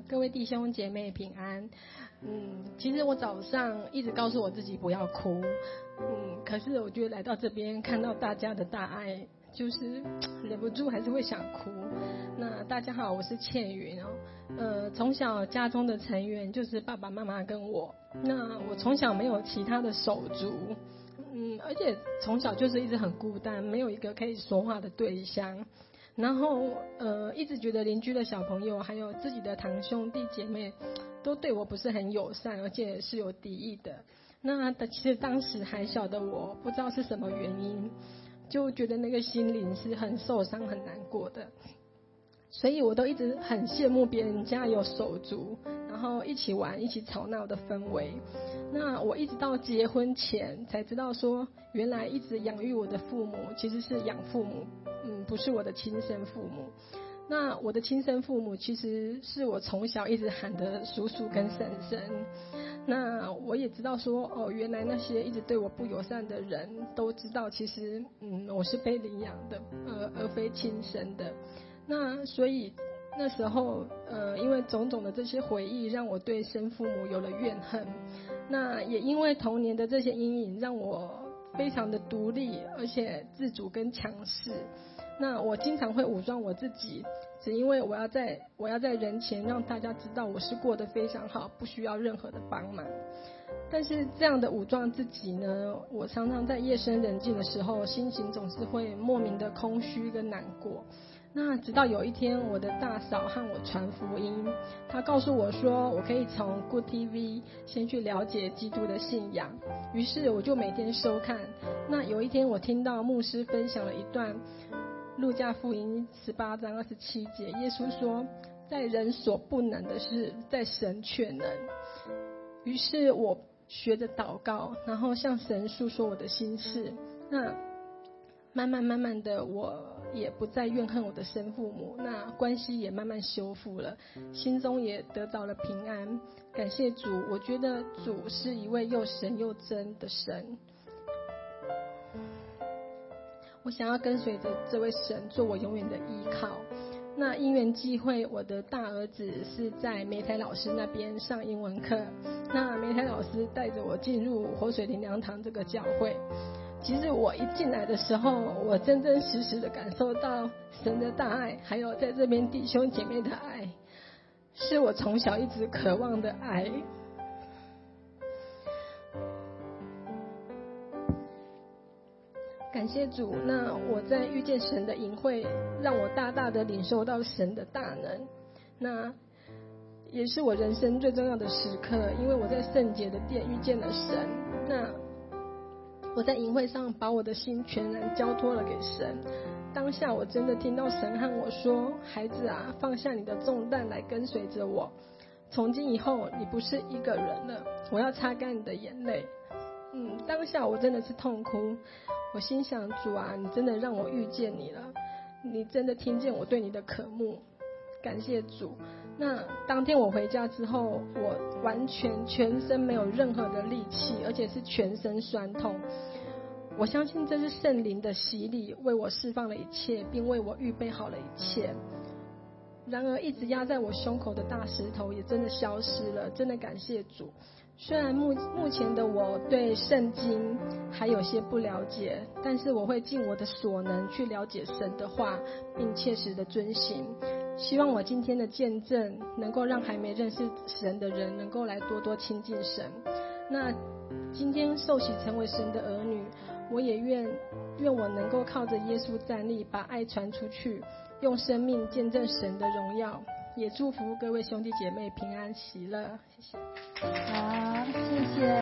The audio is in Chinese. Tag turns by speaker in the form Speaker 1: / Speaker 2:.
Speaker 1: 各位弟兄姐妹平安。其实我早上一直告诉我自己不要哭，可是我觉得来到这边看到大家的大爱，就是忍不住还是会想哭。那大家好，我是倩云哦。从小家中的成员就是爸爸妈妈跟我，那我从小没有其他的手足，而且从小就是一直很孤单，没有一个可以说话的对象。然后一直觉得邻居的小朋友还有自己的堂兄弟姐妹都对我不是很友善，而且是有敌意的。那其实当时还小的我不知道是什么原因，就觉得那个心灵是很受伤很难过的，所以我都一直很羡慕别人家有手足，然后一起玩一起吵闹的氛围。那我一直到结婚前才知道说，原来一直养育我的父母其实是养父母，不是我的亲生父母。那我的亲生父母其实是我从小一直喊的叔叔跟婶婶。那我也知道说，原来那些一直对我不友善的人都知道，其实我是被领养的，而非亲生的。那所以那时候因为种种的这些回忆，让我对生父母有了怨恨。那也因为童年的这些阴影，让我非常的独立，而且自主跟强势。那我经常会武装我自己，只因为我要在人前让大家知道我是过得非常好，不需要任何的帮忙。但是这样的武装自己呢，我常常在夜深人静的时候，心情总是会莫名的空虚跟难过。那直到有一天，我的大嫂和我传福音，她告诉我说，我可以从 Good TV 先去了解基督的信仰。于是我就每天收看。那有一天，我听到牧师分享了一段路加福音18章27节，耶稣说，在人所不能的事，在神却能。于是我学着祷告，然后向神诉说我的心事。那慢慢的，我也不再怨恨我的生父母，那关系也慢慢修复了，心中也得到了平安。感谢主，我觉得主是一位又神又真的神。我想要跟随着这位神做我永远的依靠。那因缘际会，我的大儿子是在梅台老师那边上英文课，那梅台老师带着我进入活水灵粮堂这个教会。其实我一进来的时候，我真真实实的感受到神的大爱，还有在这边弟兄姐妹的爱，是我从小一直渴望的爱。感谢主，那我在遇见神的隐会，让我大大的领受到神的大能。那也是我人生最重要的时刻，因为我在圣洁的殿遇见了神。那我在营会上把我的心全然交托了给神。当下我真的听到神和我说，孩子啊，放下你的重担来跟随着我，从今以后你不是一个人了，我要擦干你的眼泪。当下我真的是痛哭，我心想，主啊，你真的让我遇见你了，你真的听见我对你的渴慕，感谢主。那当天我回家之后，我完全全身没有任何的力气，而且是全身酸痛。我相信这是圣灵的洗礼，为我释放了一切，并为我预备好了一切。然而一直压在我胸口的大石头也真的消失了，真的感谢主。虽然目前的我对圣经还有些不了解，但是我会尽我的所能去了解神的话，并切实的遵行。希望我今天的见证能够让还没认识神的人能够来多多亲近神。那今天受洗成为神的儿女，我也愿我能够靠着耶稣站立，把爱传出去，用生命见证神的荣耀。也祝福各位兄弟姐妹平安喜乐，谢谢。
Speaker 2: 好，谢谢。